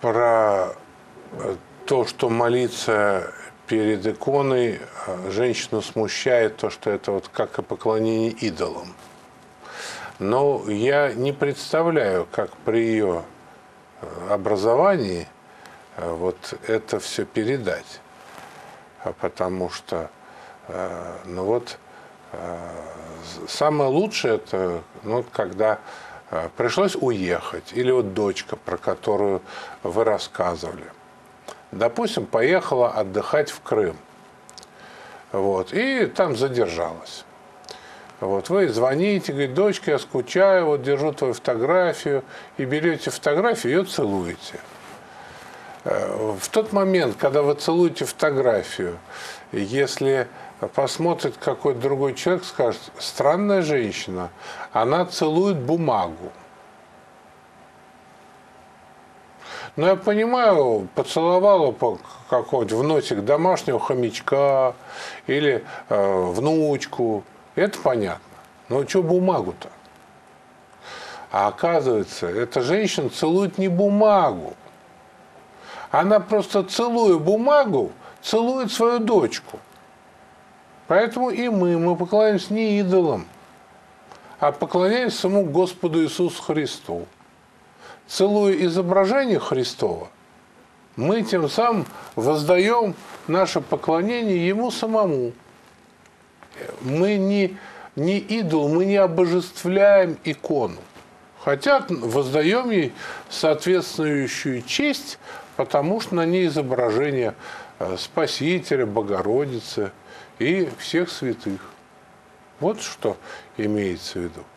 про то, что молиться перед иконой женщину смущает то, что это вот как и поклонение идолам. Но я не представляю, как при ее образовании вот это все передать. Потому что ну вот, самое лучшее это ну, когда пришлось уехать. Или вот дочка, про которую вы рассказывали. Допустим, поехала отдыхать в Крым. Вот, и там задержалась. Вот, вы звоните, говорите, дочка, я скучаю, вот держу твою фотографию, и берете фотографию, ее целуете. В тот момент, когда вы целуете фотографию, если посмотрит какой-то другой человек, скажет, странная женщина, она целует бумагу. Но я понимаю, поцеловала какого-нибудь в носик домашнего хомячка или внучку, это понятно. Но что бумагу-то? А оказывается, эта женщина целует не бумагу. Она просто, целуя бумагу, целует свою дочку. Поэтому и мы поклоняемся не идолам, а поклоняемся самому Господу Иисусу Христу. Целуя изображение Христова, мы тем самым воздаем наше поклонение Ему самому. Мы не идол, мы не обожествляем икону. Хотя воздаем ей соответствующую честь, потому что на ней изображение Спасителя, Богородицы и всех святых. Вот что имеется в виду.